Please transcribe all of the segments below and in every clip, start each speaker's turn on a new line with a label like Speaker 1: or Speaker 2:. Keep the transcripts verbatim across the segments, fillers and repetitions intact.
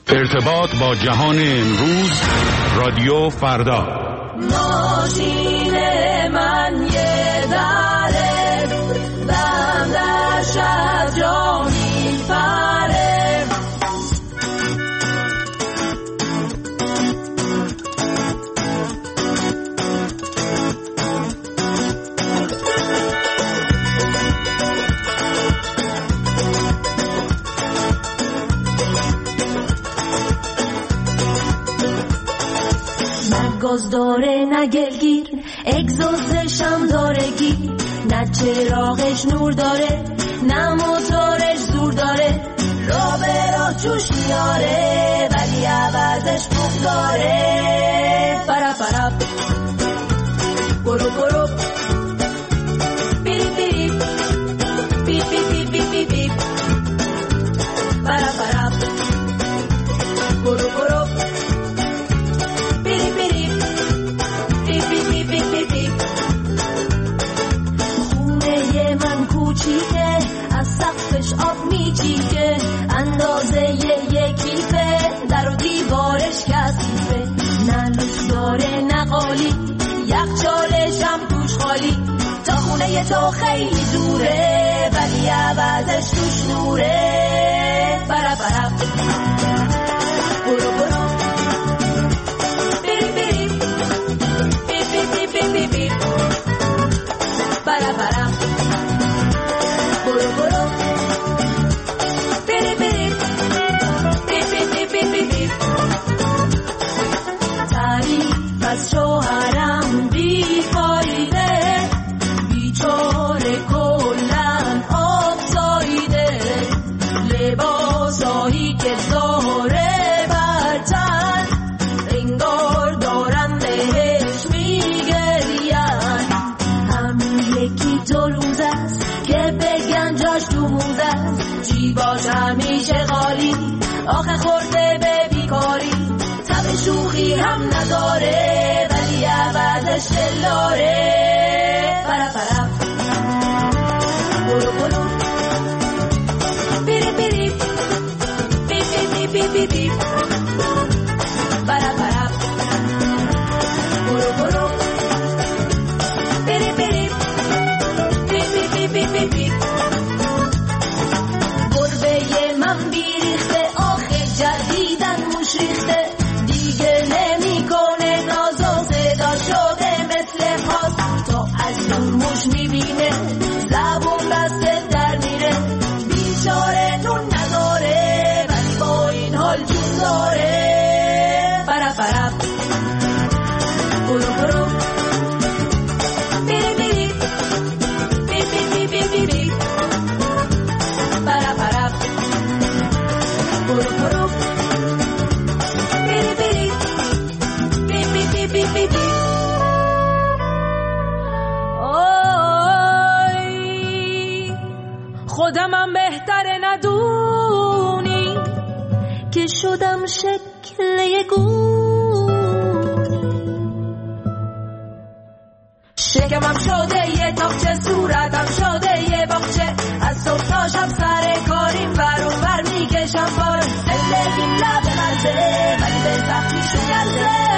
Speaker 1: ارتباط با جهان امروز، رادیو فردا.
Speaker 2: ماشین من یه دره، بم در شب جا میپره. گاز داره نه گلگیر، اگزوزشم داره گیر، نه چراغش نور داره نه موتورش زور داره. را به راه جوش میاره ولی عوضش خوب داره. پرا پرا برو برو بیری بیری بی بی بی بی بی بی. پرا پرا برو برو بیری بیری بی بی بی بی بی بی. خونه من کوچیکه، از سقفش آب میچیکه، اندازه یکیفه، در و دیوارش کثیفه. نه لوش داره نه قالی، یخچالش هم توش خالی. تا خونه تو خیلی دوره ولی عوضش توش نوره. برا برا برو برو بیری بیری بی بی بی بی بی بی. برا برا برو برو بیری بیری بی بی بی بی بی بی. تعریف از شوهرم بی فایده، بیچاره کلن آب سایده. لباسایی که زهره برتن، انگار دارن بهش میگرین. همین یکی دو روز است که بگن جاش تو موز است. جیباش همیشه خالی، آخه خورده به بیکاری. تب شوخی هم نداره ولی عوضش دلاره. پرا پرا برو برو بیری بیری بی بی بی بی بی بی. پرا پرا برو برو بیری بیری بی بی بی بی بی بی. گربه من بیریخته، آخه جدیدن موش ریخته. دیگه نمیکنه ناز و صدا شده مثل خاص. تا از دور موش میبینه زبون بسته در میره. بیچاره نون نداره ولی با این حال جون داره. پرا پرا برو برو بیری بیری بی بی بی بی بی بی. پرا پرا برو برو بیری بیری بی بی بی بی بی بی. آی خودمم بهتره ندونی که شدم شکل یه گونی. شکمم شده یه تاقچه، صورتم شده یه باغچه. از صبح تا شب سر کاریم ور و ور میکشم پاره. دلگیم لب مرزه ولی به زخمی شگرده.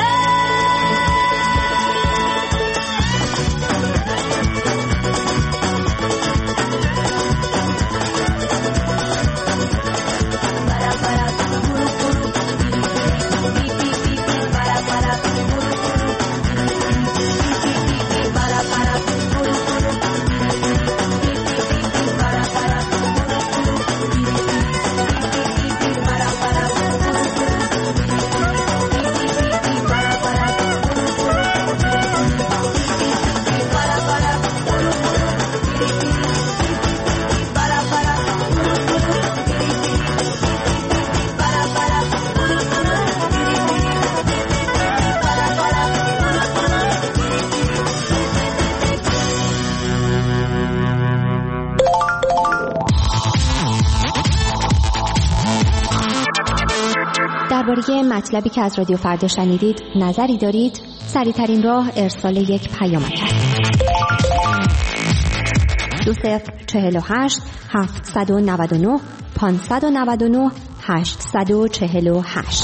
Speaker 3: درباره مطلبی که از رادیو فردا شنیدید نظری دارید؟ سریع‌ترین راه ارسال یک پیام است. دو صفر چهل و هشت هفتصد و نود و نه پانصد و نود و نه هشت چهار هشت.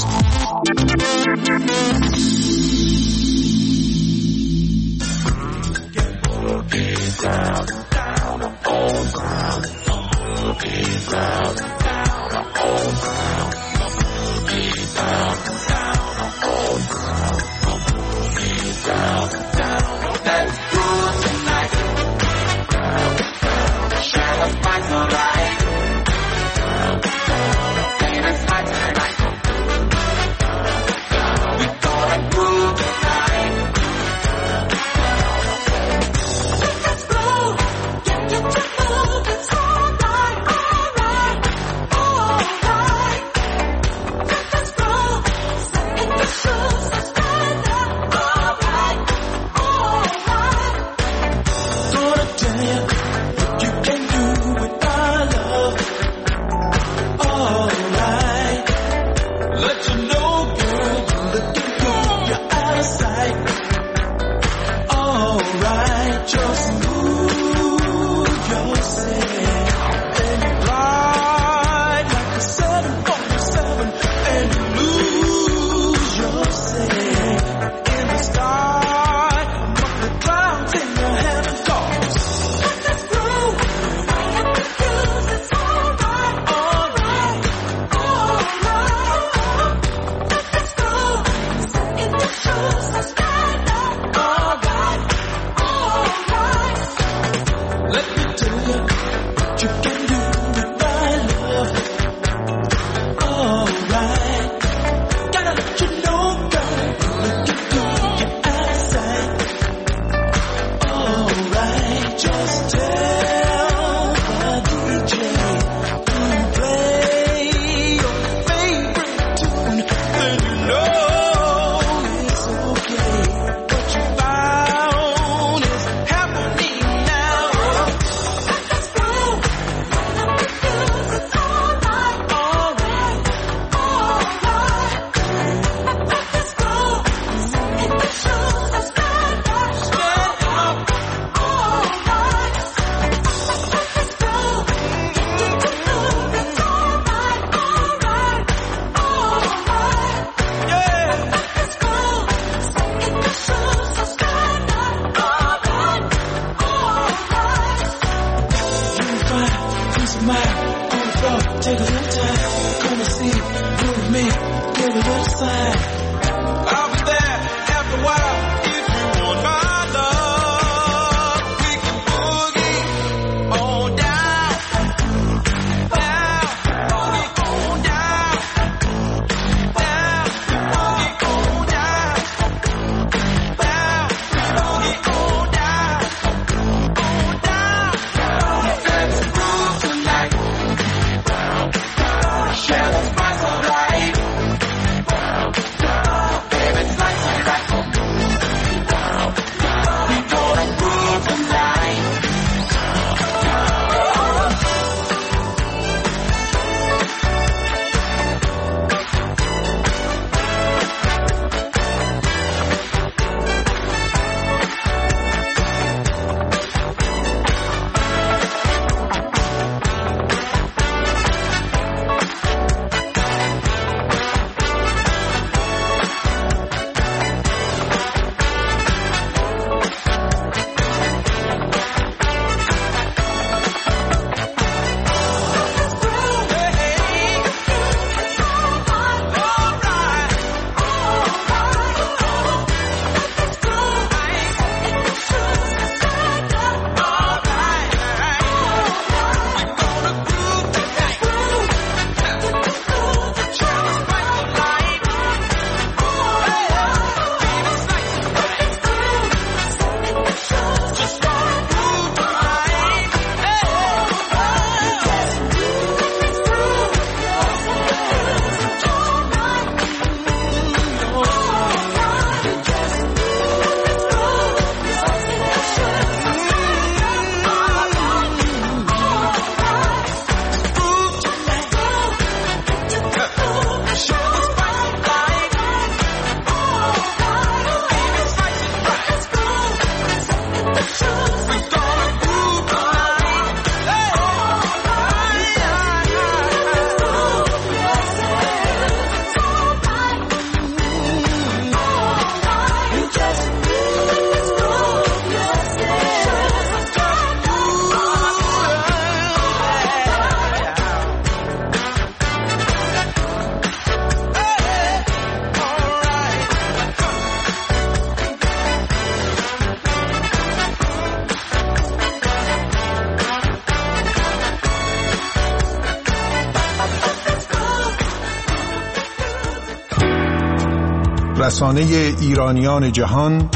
Speaker 4: رسانه ایرانیان جهان،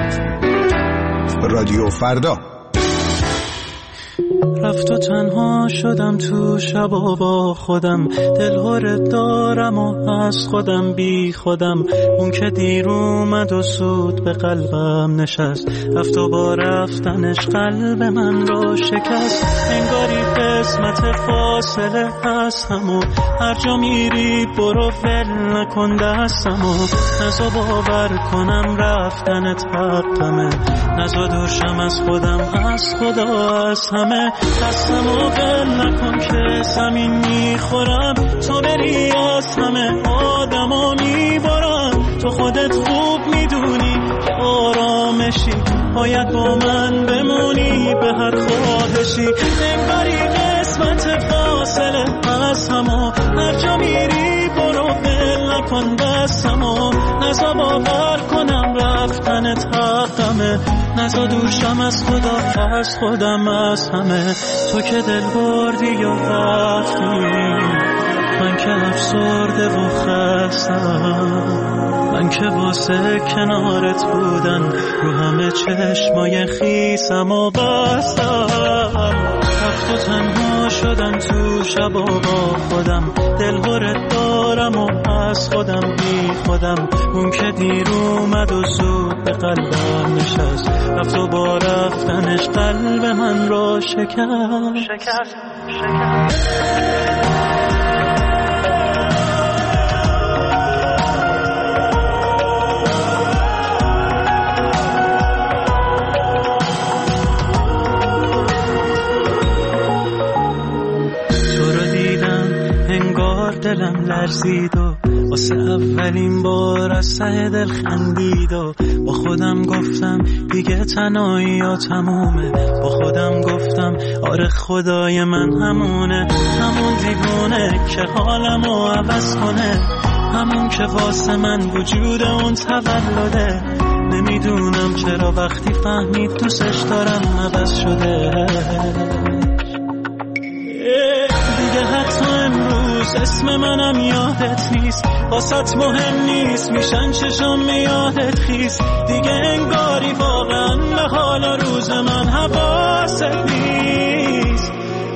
Speaker 4: رادیو فردا.
Speaker 5: رفت و تنها شدم تو شبا با خودم، دلهرت دارم و از خودم بی خودم. اون که دیر اومد و سود به قلبم نشست، رفت و با رفتنش قلب من رو شکست. انگاری قسمت فاصله هستم و هر جا میری برو ول نکن دستمو. نزا باور کنم رفتنت حقمه، نزا دوشم از خودم از خدا از همه. دستمو ول نکن که زمین میخورم، تو بری از همه آدمو میبرم. تو خودت خوب میدونی که آرامشی، باید با من بمونی به هر خواهشی. انگاری قسمت فاصله از همو، هر جا میری برو ول نکن دستمو. نزا باور کنم رفتنت حقمه، نزا دوشم از خدا از خودم از همه. تو که دل بردی و رفتی، من که افسرده و خستم. من که واسه کنارت بودن رو همه چشمای خیسم و بستم. رفت و تنها شدم تو شبا با خودم، دلهرت دارم و از خودم بی خودم. اون که دیر اومد و زود به قلبم نشست، رفت و با رفتنش قلب من رو شکست شکست شکست. دلم لرزید و واسه اولین بار از ته دل خندید و با خودم گفتم دیگه تنهایی ها تمومه. با خودم گفتم آره خدای من همونه، همون دیوونه که حالمو عوض کنه، همون که واسه من وجود اون تولده. نمیدونم چرا وقتی فهمید دوستش دارم عوض شده. دیگه حتی امروز اسم منم یادت نیست، واسط مهم نیست میشن چشم یادت خیست. دیگه انگاری واقعا به حال روز من حواست نیست،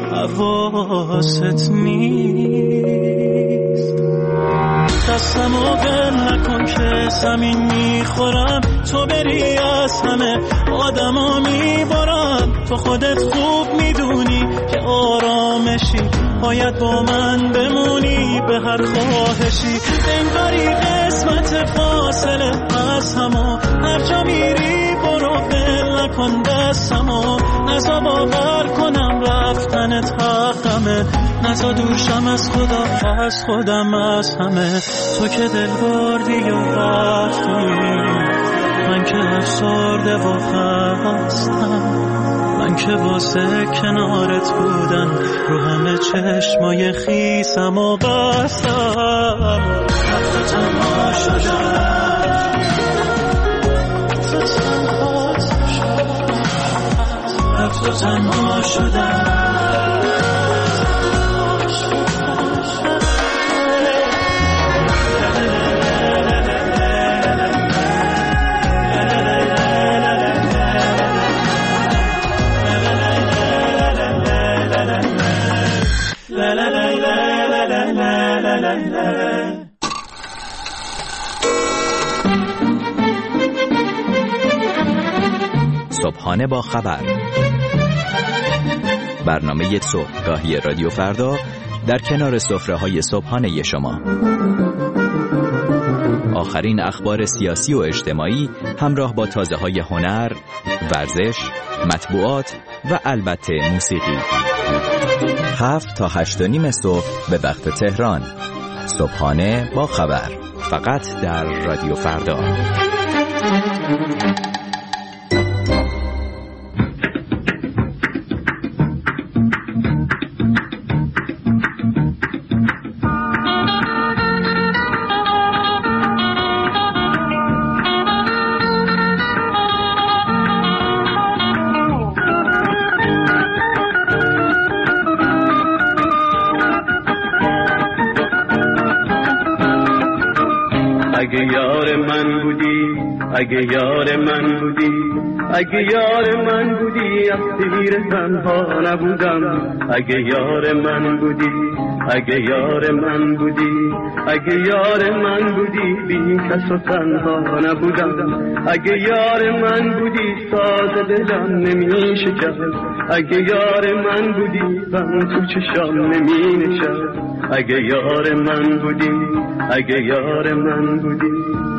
Speaker 5: حواست نیست. دستمو ول نکن که زمین میخورم، تو بری از همه آدما میبرم. تو خودت خوب میدونی که آرامشی، باید با من بمونی به هر خواهشی. انگاری قسمت فاصله از همو، هر جا میری برو ول نکن دستمو. نزا باور کنم رفتنت حقمه، نزا دوشم از خدا از خودم از همه. تو که دل بردی و رفتی، من که افسرده و خستم. من که واسه کنارت بودن رو همه چشمای خیسم و بستم. رفت و تنها شدم، رفت و تنها شدم.
Speaker 6: صبحانه با خبر، برنامه صبحگاهی رادیو فردا در کنار سفره‌های صبحانه شما. آخرین اخبار سیاسی و اجتماعی همراه با تازه‌های هنر، ورزش، مطبوعات و البته موسیقی. هفت تا هشت و نیم صبح به وقت تهران. صبحانه با خبر، فقط در رادیو فردا.
Speaker 7: اگه یار من بودی، اگه یار من بودی، اگه یار من بودی اسیر تنها نبودم. اگه یار من بودی، اگه یار من بودی، اگه یار من بودی بی کس و تنها نبودم. اگه یار من بودی ساز دلم نمی شکست. اگه یار من بودی غم تو چشام نمی نشست. اگه یار من بودی، اگه یار من بودی.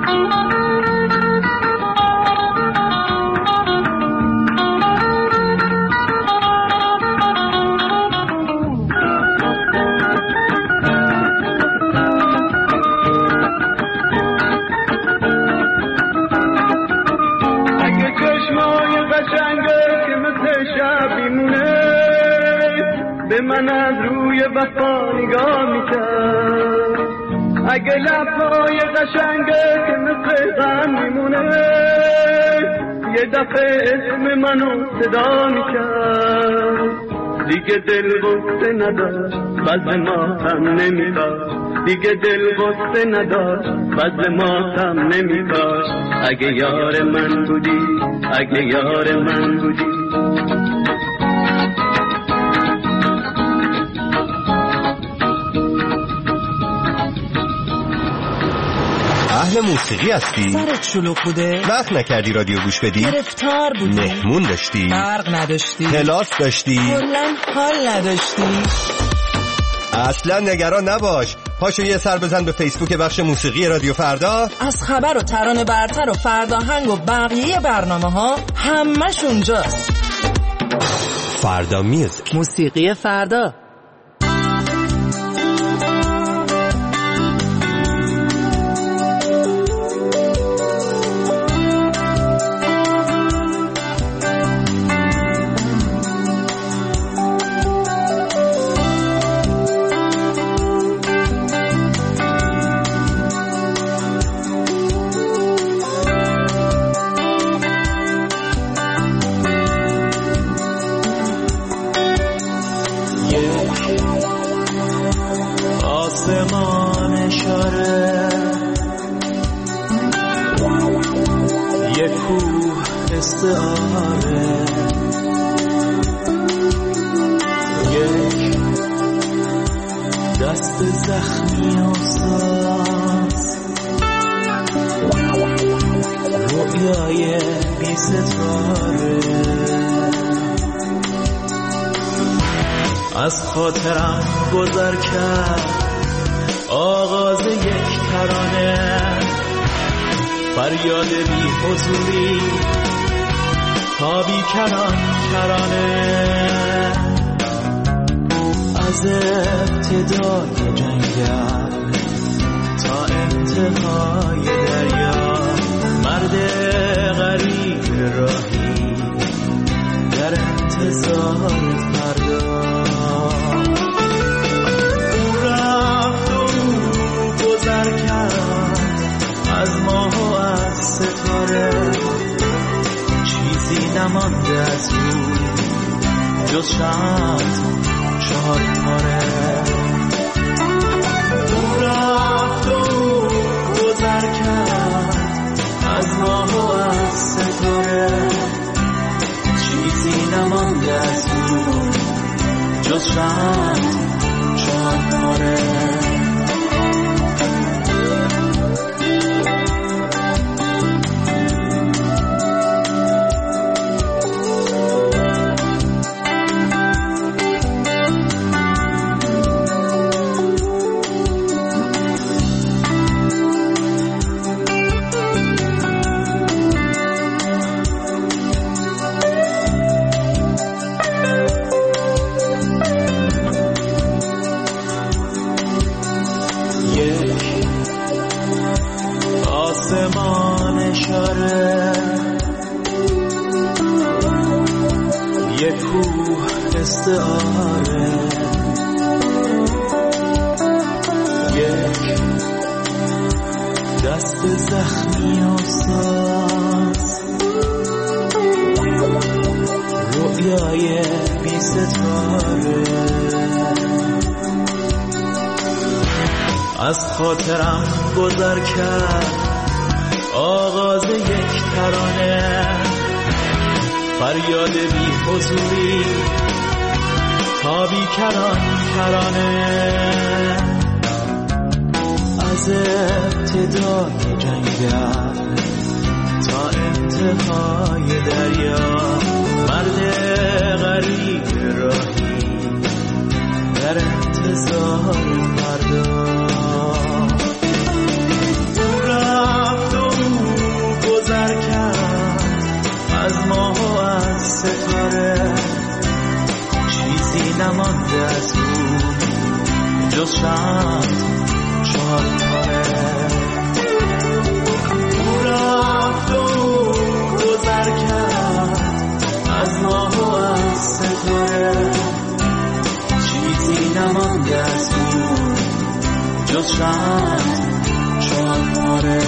Speaker 7: به من از روی وفا نگاه میکرد. اگه لبهای قشنگه که مثل غم میمونه یه دفعه اسم منو صدا میکرد. دیگه دل غصه نداشت بزم ماتم نمیداشت. دیگه دل غصه نداشت بزم ماتم نمیداشت. اگه یار من بودی، اگه یار من بودی.
Speaker 8: اهل موسیقی هستی؟
Speaker 9: سرت شلوغ بوده؟
Speaker 8: وقت نکردی رادیو گوش بدی؟
Speaker 9: گرفتار بودی؟
Speaker 8: مهمون داشتی؟
Speaker 9: برق نداشتی؟
Speaker 8: کلاس داشتی؟
Speaker 9: کلن حال نداشتی؟
Speaker 8: اصلا نگران نباش. پاشو یه سر بزن به فیسبوک بخش موسیقی رادیو فردا.
Speaker 9: از خبر و ترانه برتر و فرداهنگ و بقیه برنامه ها همش اونجاست.
Speaker 8: فردا میوزیک،
Speaker 9: موسیقی فردا.
Speaker 5: آسمان اشاره یک کوه استعاره یک دست زخمی و ساز رویای بی ستاره از خاطرم گذر کرد آغاز یک ترانه فریاد بی حضوری تا بی کنان کرانه از ابتدای جنگل تا انتهای دریا مرد غریب راهی در انتظار فردا از ماه و از ستاره چیزی نمانده از او جز شد چهار تاره او رفت و گذر کرد از ماه و از ستاره چیزی نمانده از او جز شد چهار تاره آسمان اشاره یک کوه استعاره یک دست زخمی و ساز رویای بی ستاره از خاطرم گذر کرد آغاز یک ترانه، فریاد بی حضوری تا بی کران کرانه. از ابتدای جنگل تا انتهای دریا، مرد غریب راهی در انتظار فردا. رفت و گذر کرد از ماه و از ستاره، چیزی نمانده از اون جز چند چهار تاره. رفت و گذر کرد از ماه و از ستاره، چیزی نمانده از اون جز چند چهار تاره.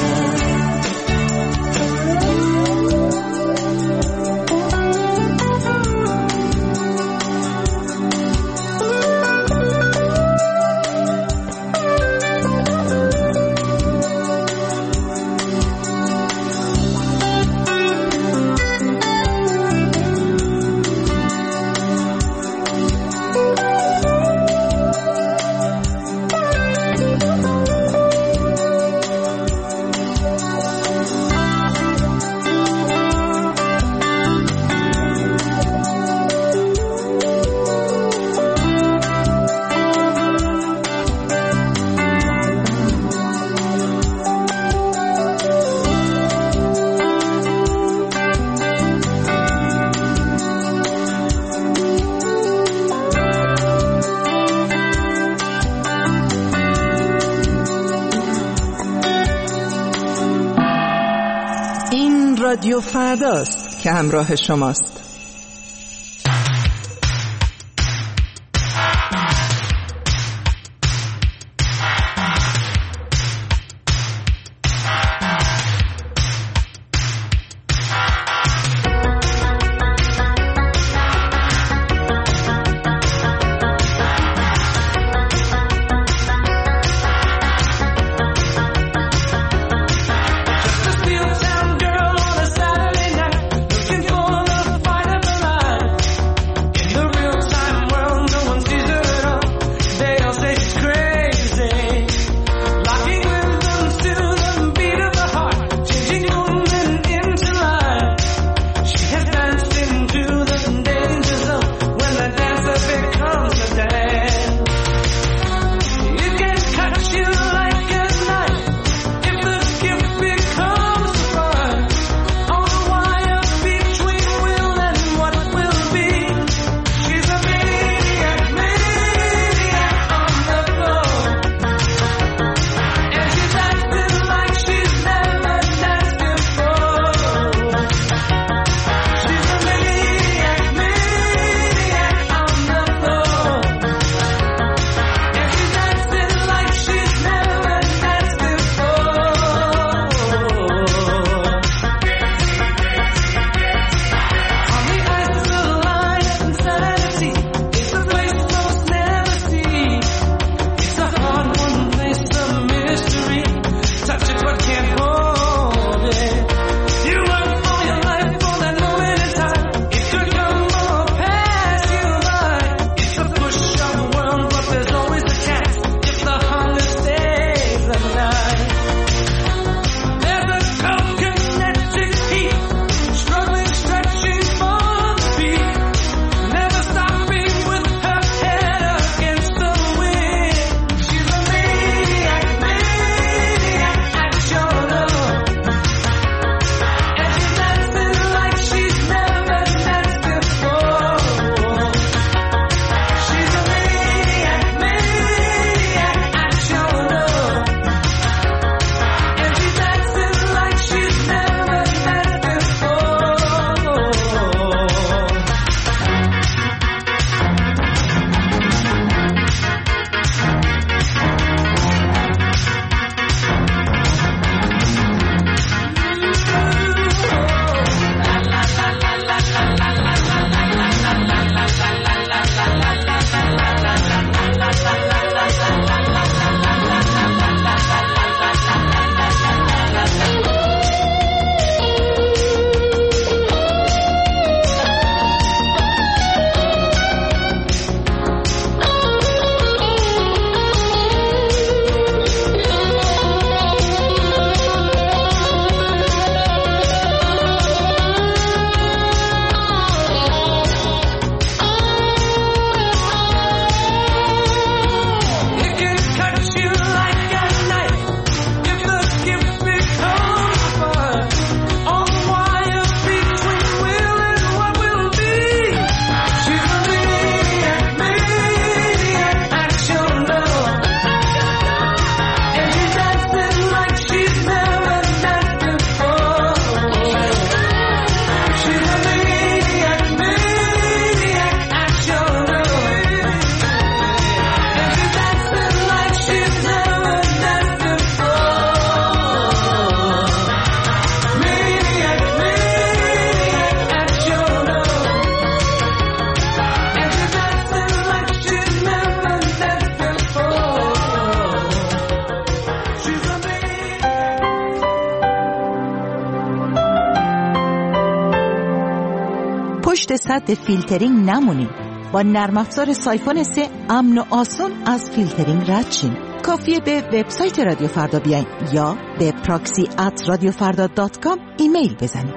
Speaker 10: رادیو فرداست که همراه شماست.
Speaker 11: Fight صد فیلترینگ نمونین. با نرم افزار سایفون سه امن و آسون از فیلترینگ رد شین. کافیه به وبسایت رادیو فردا بیاین یا به پراکسی ات رادیو فردا دات کام ایمیل بزنید.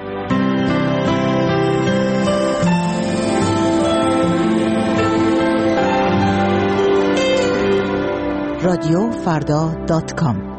Speaker 11: رادیو فردا دات کام.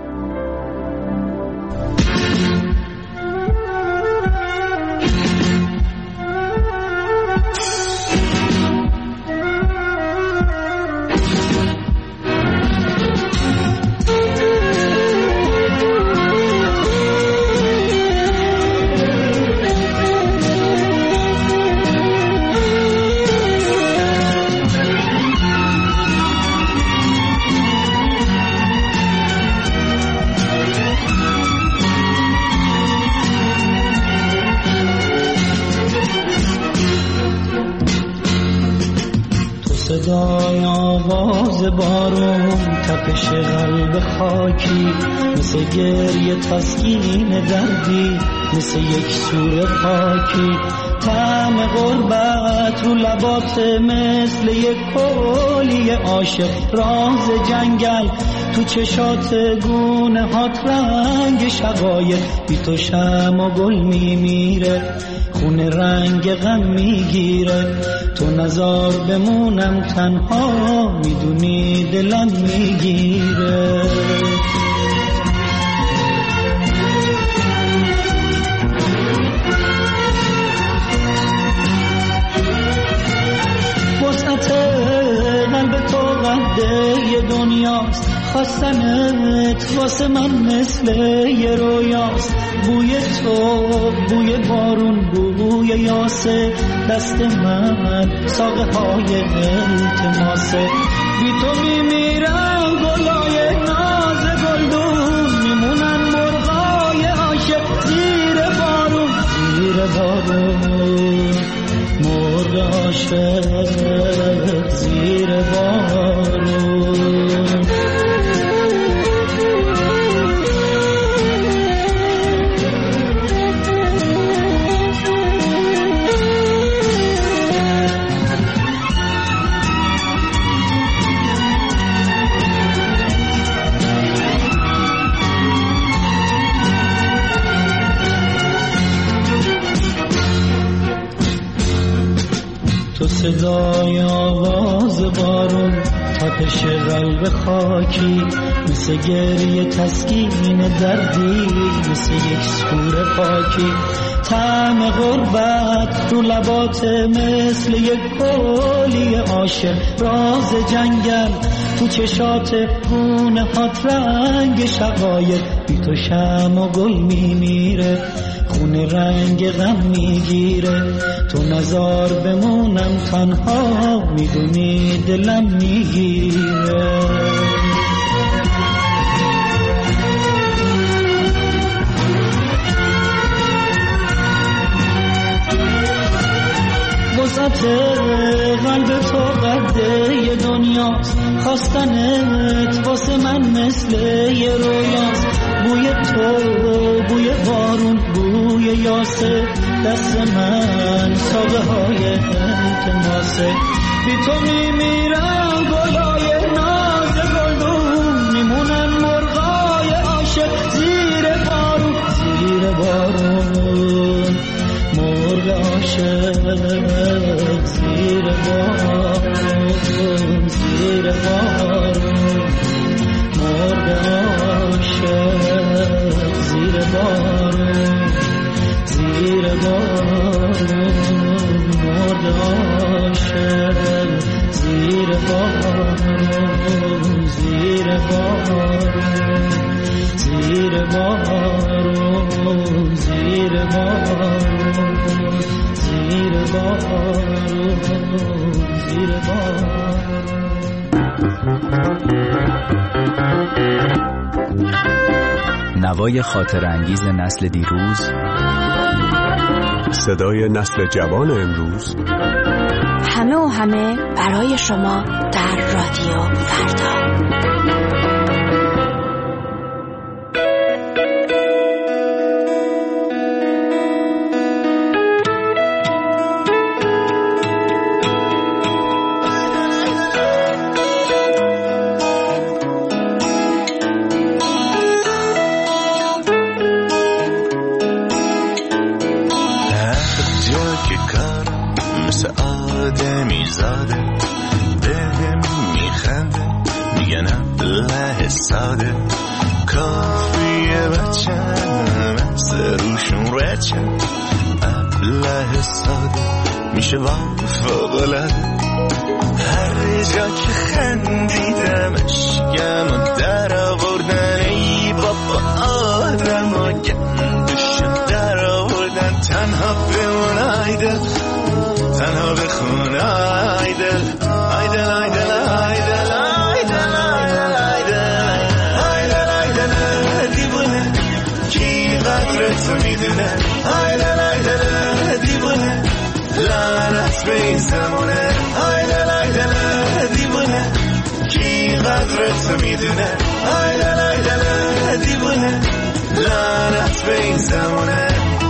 Speaker 12: صدای آواز بارون، تپش قلب خاکی، مثل گریه تسکین دردی، مثل یک سور پاکی. طعم غربت رو لبات مثل یک کولی عاشق، راز جنگل تو چشات گونه هات، رنگ شقایق بی تو شم و گل میمیره، خونه رنگ غم میگیره. تو نزار بمونم تنها، میدونی دلم میگیره. وسعت قلب تو قده دنیاست، خواستنت واسه من مثل یه رویاست. بوی تو بوی بارون، بوی یاسه، دست من ساقه های التماسه. بی تو میمیرم گلای ناز گلدون، میمونن مرغای عاشق زیر بارون، زیر بارون مرغ عاشق زیر بارون. صدای آواز بارون، تپش قلب خاکی، مثل گریه تسکین دردی، مثل یک سور پاکی. طعم غربت رو لبات مثل یک کولی عاشق، راز جنگل تو چشات گونه هات، رنگ شقایق بی تو شم و گل میمیره، خونه رنگ غم میگیره. تو نزار بمونم تنها، میدونی دلم میگیره. وسعت قلب تو قده دنیاست، خواستنت واسه من مثل یه رویاست. بوی تو بوی بارون، بوی یاسه، دست من ساقه های التماسه. بی تو میمیرم گلای ناز گلدون، میمونن مرغای عاشق زیر بارون، زیر بارون مرغ عاشق زیر بارون، زیر بارون مرغ عاشق زیر بارون، زیر بارون مرغ عاشق زیر بارون، زیر بارون، زیر بارون، زیر بارون، زیر بارون، زیر بارون.
Speaker 6: نوای خاطر انگیز نسل دیروز،
Speaker 13: صدای نسل جوان امروز،
Speaker 3: همه و همه برای شما در رادیو فردا.
Speaker 14: کافیه بچن مثل روشون رچن ابله ساده میشه وفاقلد هر جا که خندیدمش گم در آوردن ای بابا آدم ها گندشم در آوردن تنها بمون آیدل تنها بخون آیدل آیدل آیدل آیدل آیدل آیدل آیدل دیوونه کی قدرتو میدونه آیدل آیدل دیوونه لعنت به این زمونه آیدل آیدل دیوونه کی قدرتو میدونه آیدل آیدل دیوونه لعنت به این زمونه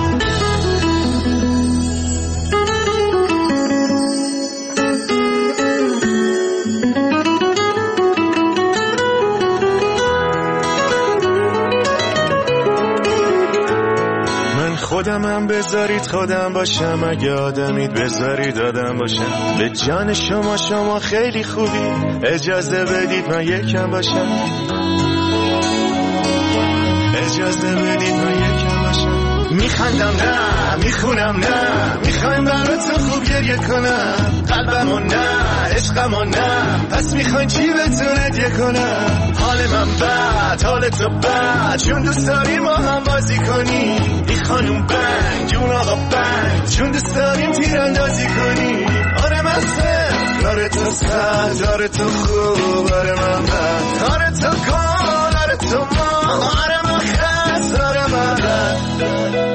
Speaker 14: خودمم بذارید خودم باشم اگه آدمید بذارید آدم باشم به جان شما شما خیلی خوبی اجازه بدید من یکم باشم اجازه بدید من یکم باشم میخندم نه میخونم نه میخوایم براتون خوب گریه کنم قلبمو نه عشقمو نه پس میخواین چی بتونه هدیه کنم حال من بد حال تو بد چون دوست داریم ما هم بازی کنیم ای خانوم بنگ جون آقا بنگ چون دوست داریم تیراندازی کنیم آره من سر آره تو سر آره تو خوب آره من بد آره تو گل آره تو ما آره من خست آره من رد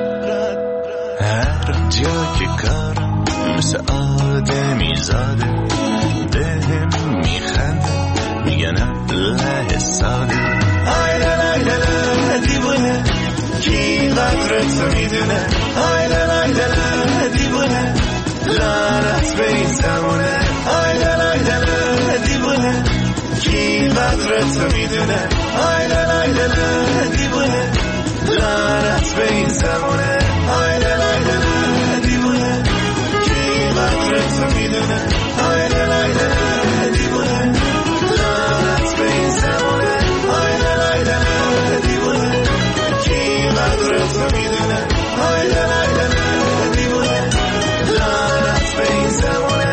Speaker 14: هر جا که کارم مثل آدمی زاده بهم میخنده میگن ابله ساده آیدل آیدل دیوونه کی قدرتو میدونه آیدل آیدل دیوونه لعنت به این زمونه آیدل آیدل دیوونه کی قدرتو میدونه آیدل آیدل دیوونه لعنت به این زمونه آیدل آیدل دیوونه کی قدرتو میدونه آیدل آیدل دیوونه لعنت به این زمونه آیدل آیدل دیوونه کی قدرتو میدونه آیدل آیدل دیوونه لعنت به این زمونه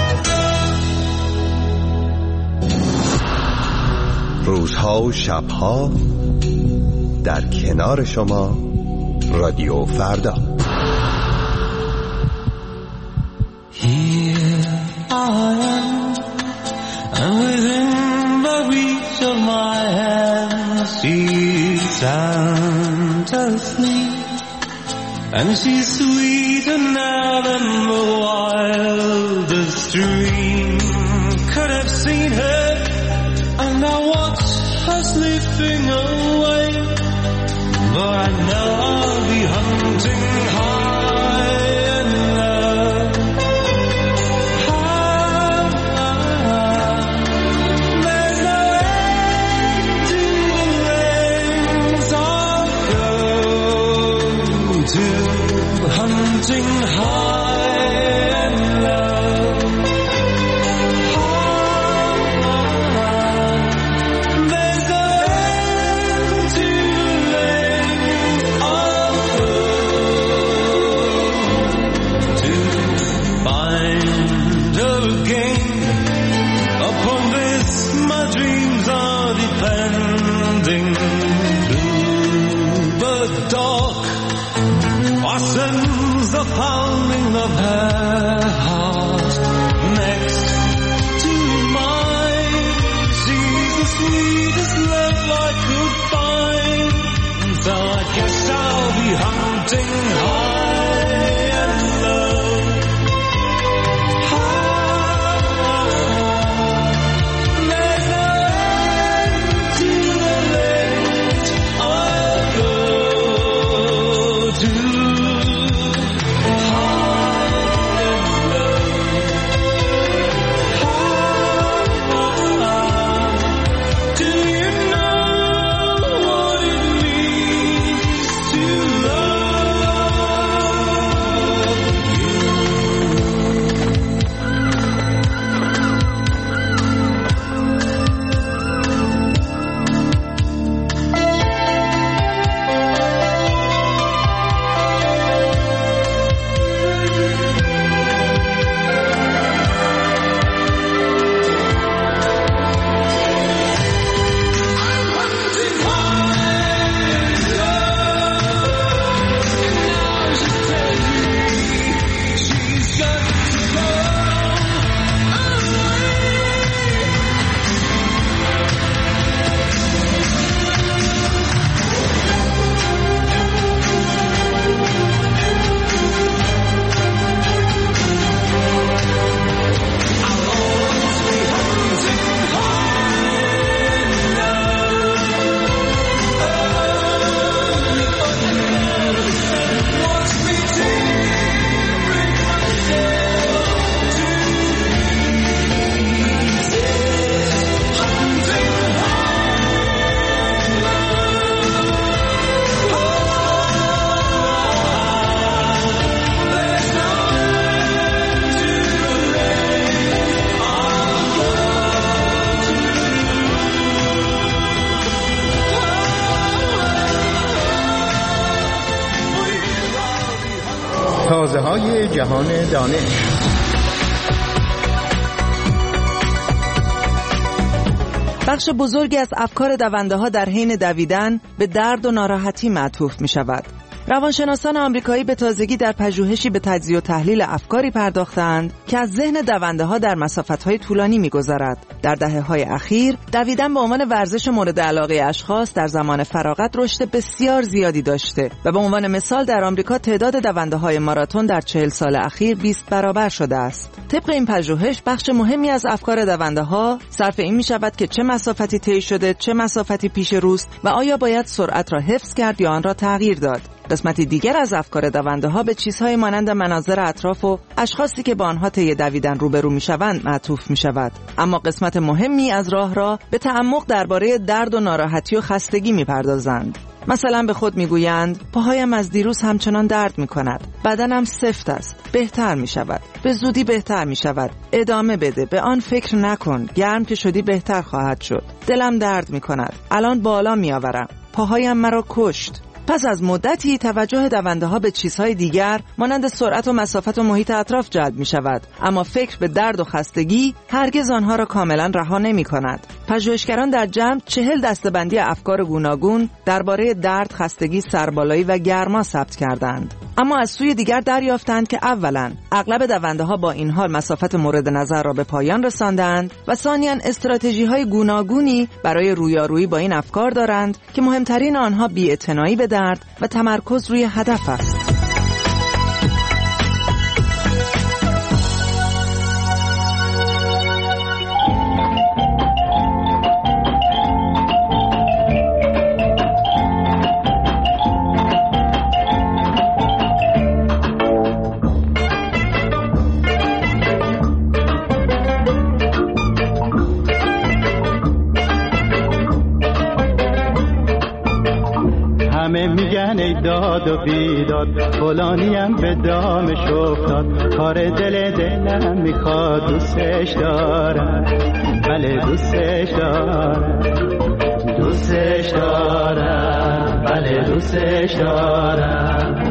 Speaker 8: روزها و شبها در کنار شما رادیو فردا.
Speaker 12: Here I am, and within the reach of my hand, she's sound asleep, and she's sweeter now than the wildest dream could have seen her, and I watch her slipping away, but I know I'll be hunting high and low. There's no end to the lengths I'll go to, hunting high and low. There's no end to the lengths I'll go to find again. Upon this my dreams are depending. Through the dark fastens the found
Speaker 4: تازه های جهان دانش.
Speaker 10: بخش بزرگی از افکار دونده ها در حین دویدن به درد و ناراحتی معطوف می شود. روانشناسان آمریکایی به تازگی در پژوهشی به تجزیه و تحلیل افکاری پرداختند که از ذهن دونده ها در مسافت‌های طولانی می‌گذرد. در دهه‌های اخیر دویدن به عنوان ورزش مورد علاقه اشخاص در زمان فراغت رشد بسیار زیادی داشته و به عنوان مثال در آمریکا تعداد دونده‌های ماراتون در چهل سال اخیر بیست برابر شده است. طبق این پژوهش بخش مهمی از افکار دونده‌ها صرف این می‌شود که چه مسافتی طی شده، چه مسافتی پیش روست و آیا باید سرعت را حفظ کرد یا آن را تغییر داد. قسمتی دیگر از افکار دونده‌ها به چیزهای مانند مناظر اطراف و اشخاصی که با آنها طی دویدن روبرو می‌شوند معطوف می‌شود. اما قسمت مهمی از راه را به تعمق درباره درد و ناراحتی و خستگی می‌پردازند. مثلا به خود میگویند پاهایم از دیروز همچنان درد می‌کند، بدنم سفت است، بهتر می‌شود، به زودی بهتر می‌شود، ادامه بده، به آن فکر نکن، گرم که شدی بهتر خواهد شد، دلم درد می‌کند، الان بالا می‌آورم، پاهایم مرا کشت. پس از مدتی توجه دونده ها به چیزهای دیگر مانند سرعت و مسافت و محیط اطراف جلب می شود، اما فکر به درد و خستگی هرگز آنها را کاملا رها نمی کند. پژوهشگران در جمع چهل دسته‌بندی افکار گوناگون درباره درد، خستگی، سربالایی و گرما ثبت کردند. اما از سوی دیگر دریافتند که اولا اغلب دونده ها با این حال مسافت مورد نظر را به پایان رساندند و ثانیاً استراتژی های گوناگونی برای رویارویی با این افکار دارند که مهمترین آنها بی‌اعتنایی به درد و تمرکز روی هدف است.
Speaker 5: میگن ای داد و بیداد فلانیم به دامش افتاد، کار دل دلم میخواد، دوستش دارم، بله دوستش دارم، دوستش دارم، بله دوستش دارم.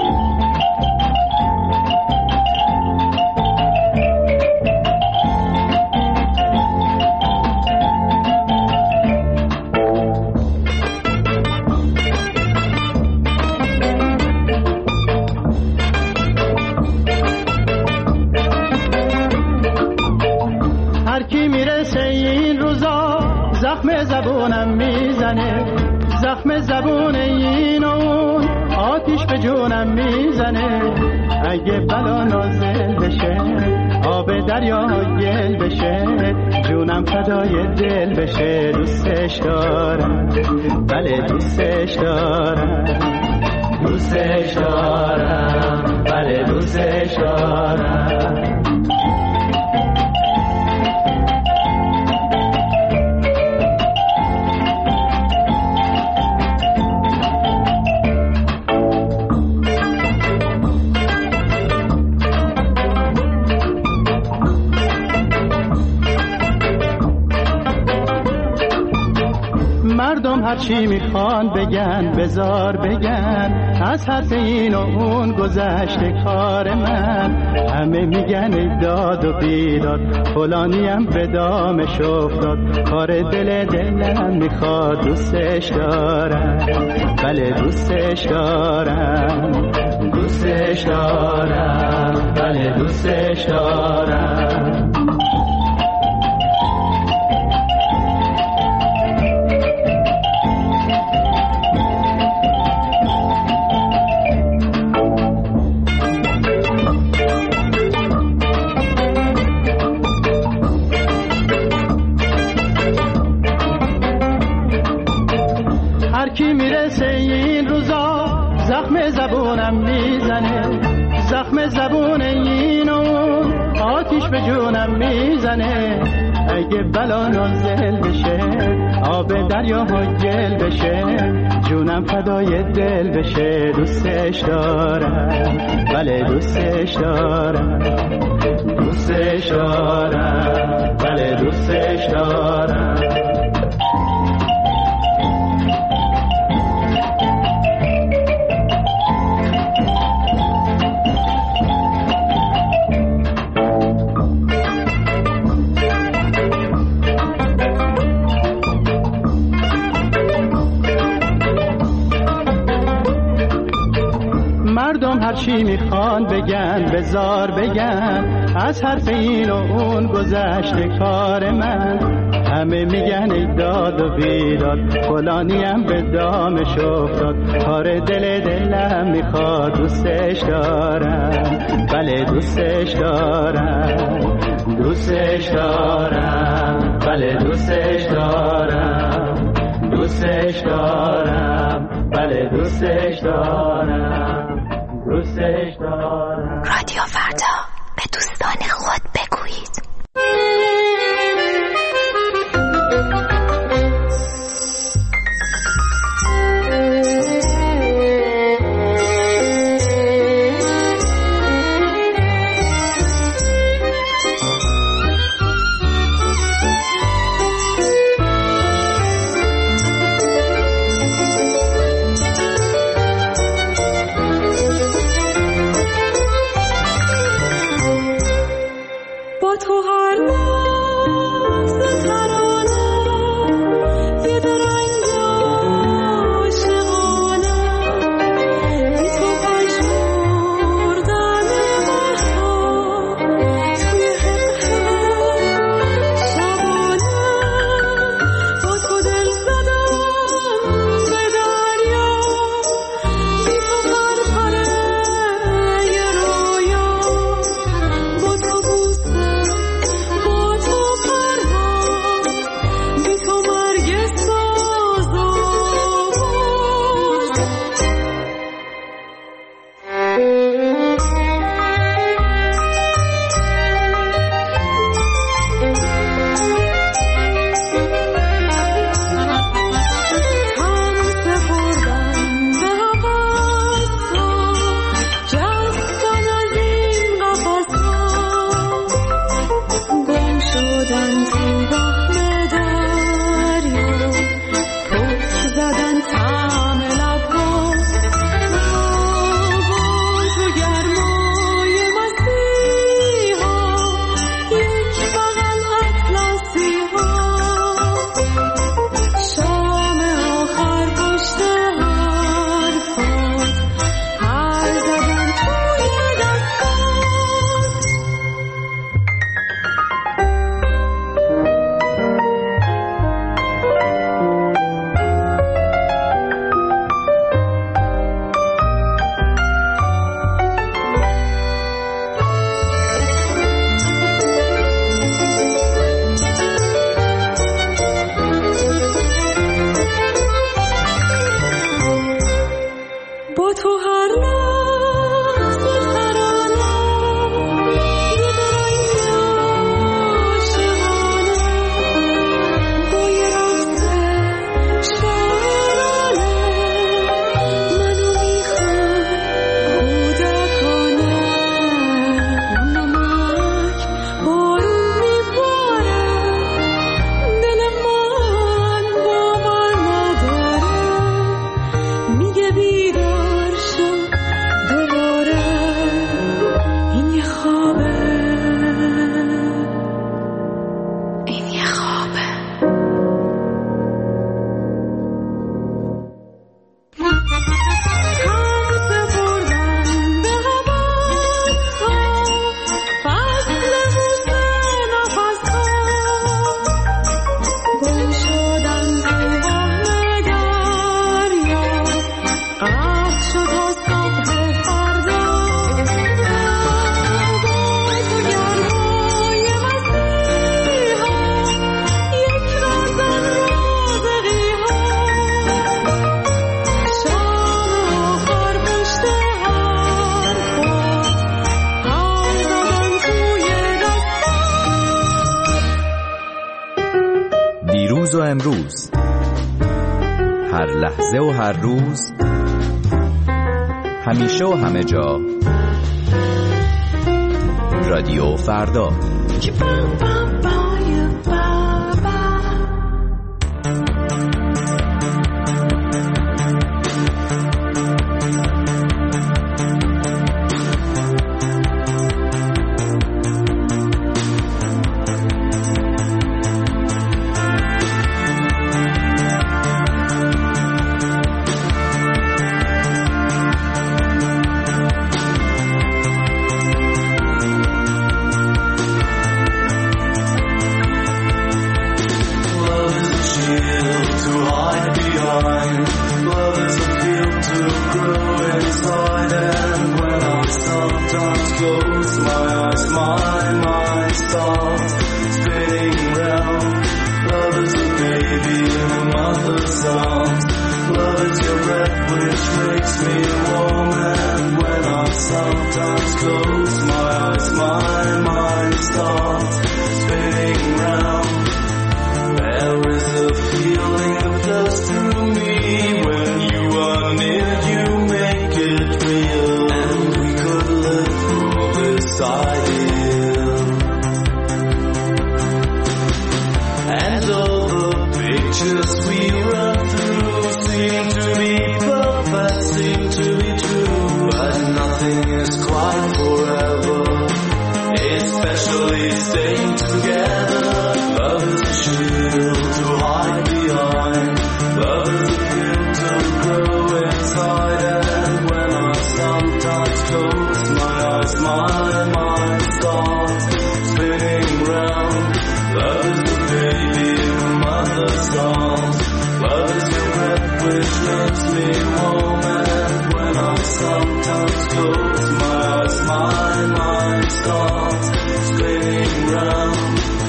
Speaker 5: زخم زبونم میزنه، زخم زبون این و اون آتیش به جونم میزنه. اگه بلا نازل بشه آب دریا گل بشه، جونم فدای دل بشه. دوستش دارم، بله دوستش دارم، دوستش دارم، بله دوستش دارم. مردم هرچی میخوان بگن بزار بگن، از حد این و اون گذشته کار من. همه میگن ای داد و بیداد فلانیم به دامش افتاد، کار دل دلم میخواد، دوستش دارم، بله دوستش دارم، دوستش دارم، بله دوستش دارم. هرکی میرسه این روزا زخم زبونم میزنه، زخم زبون این و آتیش به جونم میزنه. اگه بلا نازل بشه آب دریا گل بشه، جونم فدای دل بشه. دوستش دارم، بله دوستش دارم، دوستش دارم، بله دوستش دارم.
Speaker 15: مردم هر چی میخوان بگن بزار بگن، از حرف این و اون گذشته کار من. همه میگن ای داد و بیداد، فلانیم به دامش افتاد، کار دل دلم میخواد، دوستش دارم، بله دوستش دارم، دوستش دارم، بله دوستش دارم، دوستش دارم، بله دوستش دارم، دوستش دارم.
Speaker 3: رادیو فردا، به دوستان خود بگویید.
Speaker 6: و امروز، هر لحظه و هر روز، همیشه و همه جا، رادیو فردا.
Speaker 12: that seem to be true, but nothing is quite forever, especially staying together. Love is a shield to hide behind, love is a gift to grow inside, and when I sometimes close my eyes, my mind starts spinning round. Love is the baby the mother songs, love is your breath which makes me warm, and when I sometimes close my eyes, my mind starts spinning round.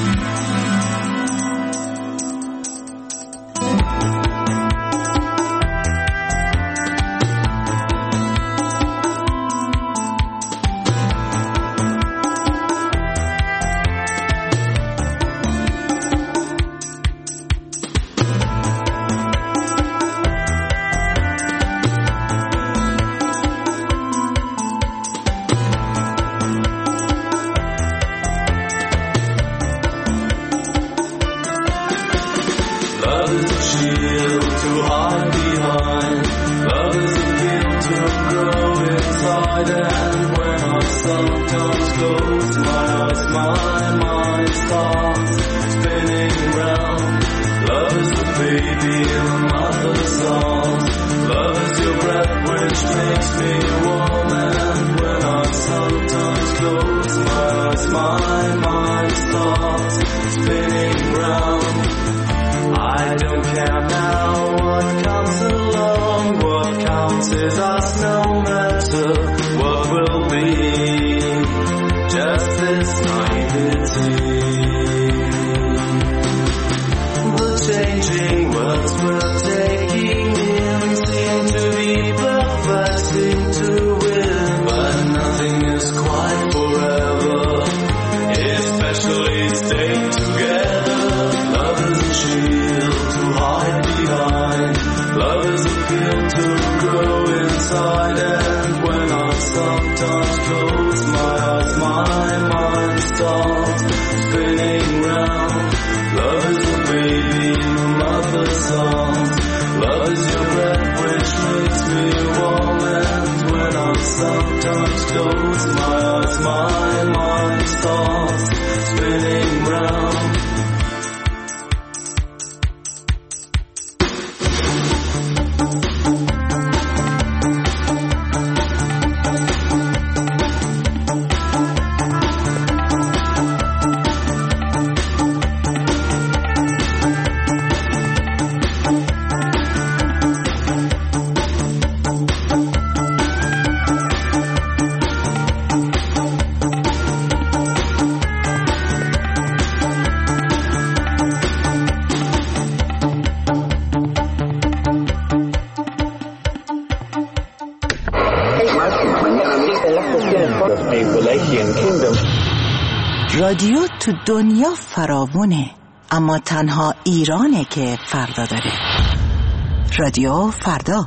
Speaker 11: رادیو تو دنیا فراوونه، اما تنها ایرانه که فردا داره. رادیو فردا.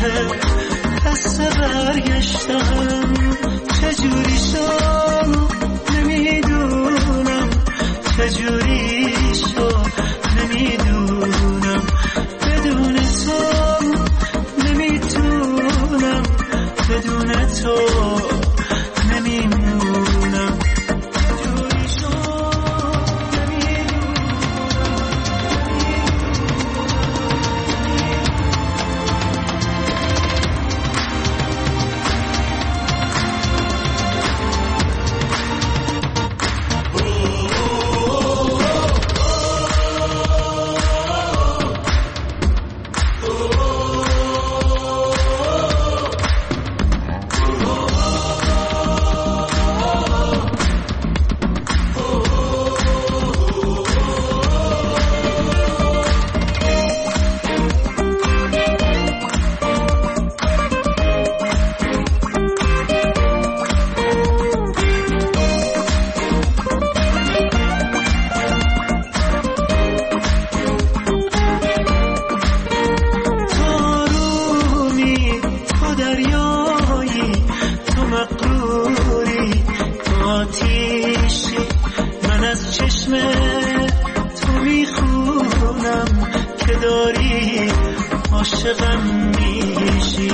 Speaker 5: قصه برگشتم چجوری شد نمیدونم، چجوری شد نمیدونم، بدون تو نمیتونم، بدون تو نمیمونم. عاشقم میشی،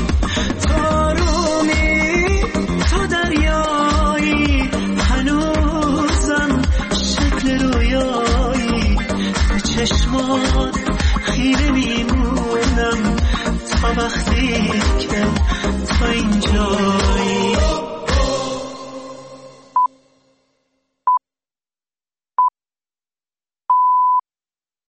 Speaker 5: تارومی تو دریایی، هنوزم شکل رویایی، به چشمات خیره میمونم تا وقتی که تو اینجایی.